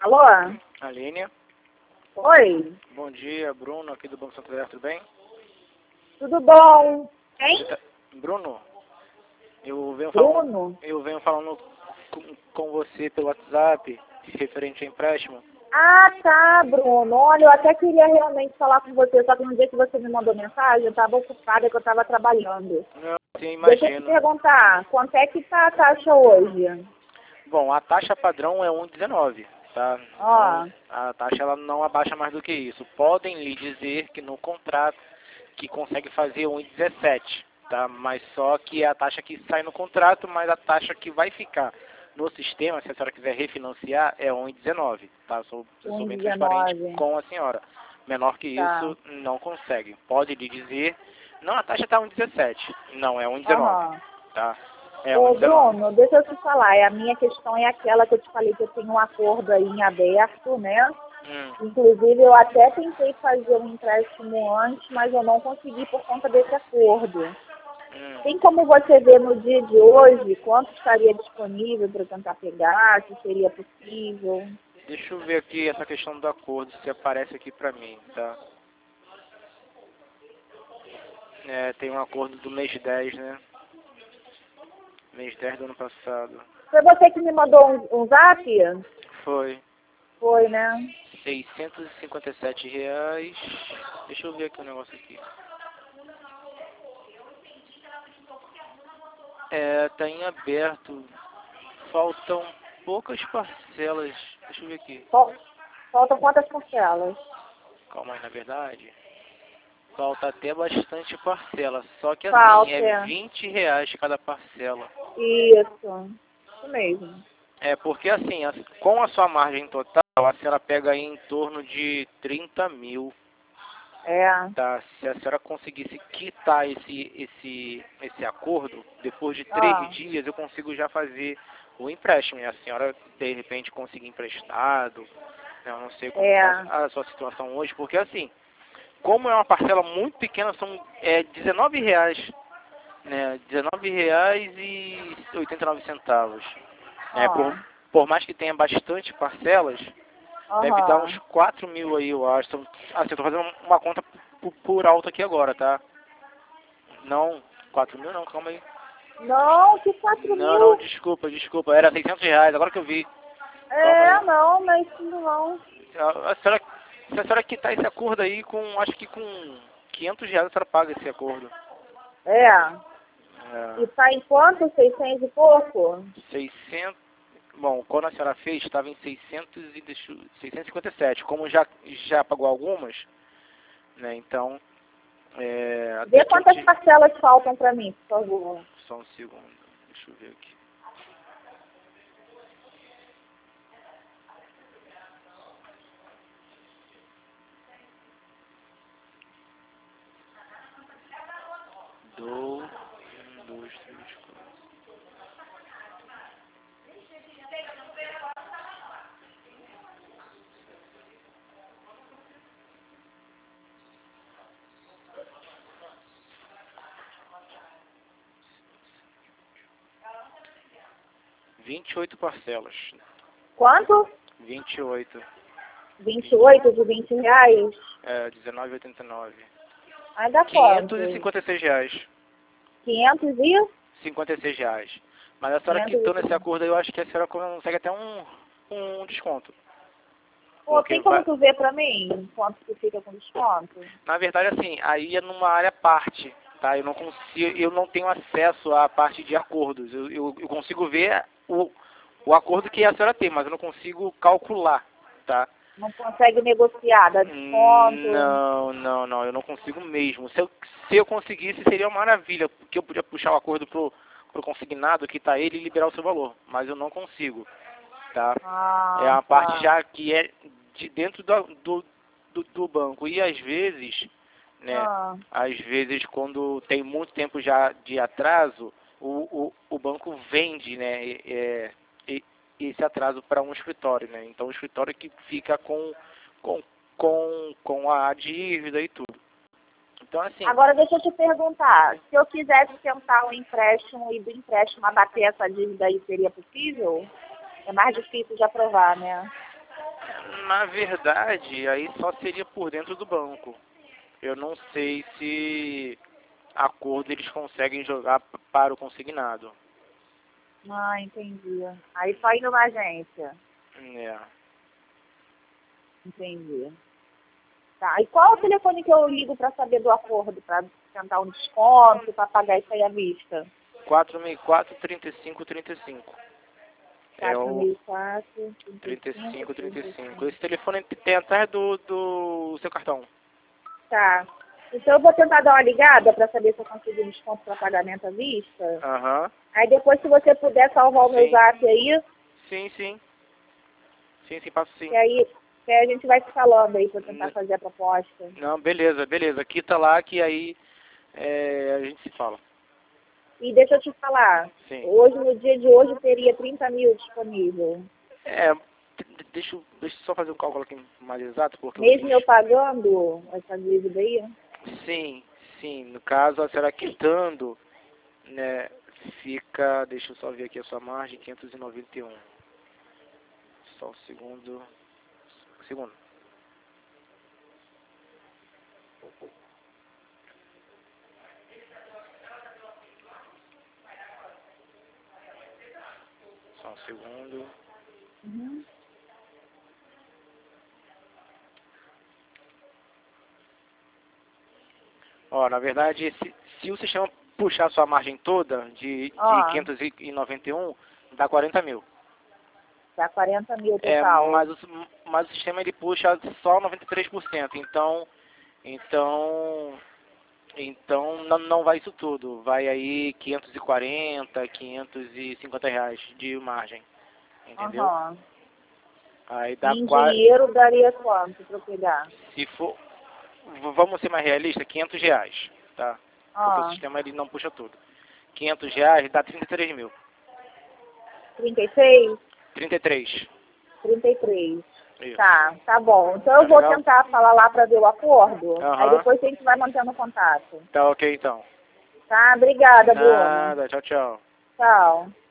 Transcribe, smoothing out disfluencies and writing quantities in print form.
Alô? Aline, Oi? bom dia, Bruno aqui do Banco Santander, tudo bem? Tudo bom? Quem? Bruno, Bruno? eu venho falando com você pelo WhatsApp, referente ao empréstimo. Ah, tá, Bruno. Olha, eu até queria realmente falar com você, só que no dia que você me mandou mensagem, eu estava ocupada, que eu estava trabalhando. Não, sim, Deixa eu te imagino. perguntar, quanto é que tá a taxa hoje? Bom, a taxa padrão é 1,19, tá? Ó, A taxa ela não abaixa mais do que isso. Podem lhe dizer que no contrato que consegue fazer 1,17, tá? Mas só que é a taxa que sai no contrato, mas a taxa que vai ficar no sistema, se a senhora quiser refinanciar, é 1,19, tá? Sou bem transparente 1,19. com a senhora. Menor que Tá. isso, não consegue. Pode lhe dizer, não, a taxa está 1,17. Não, é 1,19, Aham. tá? É Ô, 1,19. Bruno, deixa eu te falar, a minha questão é aquela que eu te falei que eu tenho um acordo aí em aberto, né? Inclusive, eu até tentei fazer um empréstimo antes, mas eu não consegui por conta desse acordo. Tem como você ver no dia de hoje quanto estaria disponível para eu tentar pegar, se seria possível? Deixa eu ver aqui essa questão do acordo, se aparece aqui pra mim, tá? É, tem um acordo do mês 10, né? Mês 10 do ano passado. Foi você que me mandou um zap? Foi Foi, né? R$ 657. Deixa eu ver aqui um negócio aqui. É, tá em aberto. Faltam poucas parcelas. Deixa eu ver aqui. Faltam quantas parcelas? Calma aí, na verdade. Falta até bastante parcela. Só que assim, é Falta. R$ 20 cada parcela. Isso mesmo. É, porque assim, com a sua margem total, a senhora pega aí em torno de 30 mil, É. tá? Se a senhora conseguisse quitar esse acordo, depois de Ah, 3 dias eu consigo já fazer o empréstimo. E a senhora, de repente, conseguir emprestado, né? Eu não sei como é. está a sua situação hoje, porque assim, como é uma parcela muito pequena, são R$ 19, né? R$ 19,89. É, Ó. por mais que tenha bastante parcelas, deve dar uns Aham. 4 mil aí, eu acho. Assim, eu tô fazendo uma conta por alto aqui agora, tá? Não, 4 mil não, calma aí. Não, que 4 Não, mil? desculpa. Era R$ 600, agora que eu vi. Calma É, aí. não, não é isso não. Se a senhora quitar esse acordo aí acho que com R$ 500 a senhora paga esse acordo. É. É, E tá em quanto? 600 e pouco? 600. Bom, quando a senhora fez, estava em 657. Como já pagou algumas, né? Então, até Vê que eu quantas te... parcelas faltam pra mim, por favor. Só um segundo, deixa eu ver aqui. Um, dois, três, quatro. R$ 28 parcelas. Quanto? 28. 28 de 20 reais? R$19,89. Aí dá quanto? R$ 556. 500 e? R$ 56. Mas a senhora 500 quitou e... nesse acordo aí, eu acho que a senhora consegue até um desconto. Pô, Porque tem como tu ver pra mim quanto que fica com desconto? na verdade, assim, aí é numa área à parte, tá? Eu não tenho acesso à parte de acordos. Eu consigo ver o acordo que a senhora tem, mas eu não consigo calcular, tá? Não consegue negociar, dá desconto? Não, eu não consigo mesmo. Se eu conseguisse, seria uma maravilha, porque eu podia puxar o acordo pro consignado, quitar ele e liberar o seu valor, mas eu não consigo, tá? É Ah, uma parte tá. já que é de dentro do banco. E às vezes, né, Ah, às vezes quando tem muito tempo já de atraso, o banco vende, né, esse atraso para um escritório, né? Então o escritório que fica com, com a dívida e tudo. Então assim, agora deixa eu te perguntar, se eu quisesse tentar um empréstimo e do empréstimo abater essa dívida aí, seria possível? É mais difícil de aprovar, né? Na verdade, aí só seria por dentro do banco. Eu não sei se acordo eles conseguem jogar para o consignado. Ah, entendi. Aí só indo na agência. É. Entendi. Tá, e qual é o telefone que eu ligo para saber do acordo, para tentar um desconto, para pagar isso aí à vista? 464-3535. É o 4.004, 3535. 35. Esse telefone tem atrás do seu cartão. Tá. Então eu vou tentar dar uma ligada para saber se eu consigo um desconto para pagamento à vista. Aham. Aí depois, se você puder salvar o meu Sim. zap aí, Sim, passo sim. que aí a gente vai se falando aí para tentar fazer a proposta. Não, beleza. Aqui tá lá que aí a gente se fala. E deixa eu te falar, Sim. hoje, no dia de hoje, teria 30 mil disponível. Deixa eu só fazer um cálculo aqui mais exato, porque Mesmo eu pagando essa dívida aí? Sim. No caso, a senhora quitando, né, fica, deixa eu só ver aqui a sua margem, 591. Só um segundo. Só um segundo. Uhum. Ó, na verdade, se o sistema puxar a sua margem toda de 591, dá 40 mil. Dá 40 mil total. Mas o sistema ele puxa só 93%. Então não vai isso tudo. Vai aí 540, 550 reais de margem. Entendeu? Uhum. Aí dá Em dinheiro daria quanto para eu pegar? Se for, vamos ser mais realistas, 500 reais, tá? Porque o sistema ele não puxa tudo. 500 reais dá 33 mil. 36? 33. 33. Isso. Tá bom. Então eu vou tentar falar lá para ver o acordo. Aí depois a gente vai mantendo contato. Tá ok então. Tá, obrigada, Bruno. Nada, tchau. Tchau.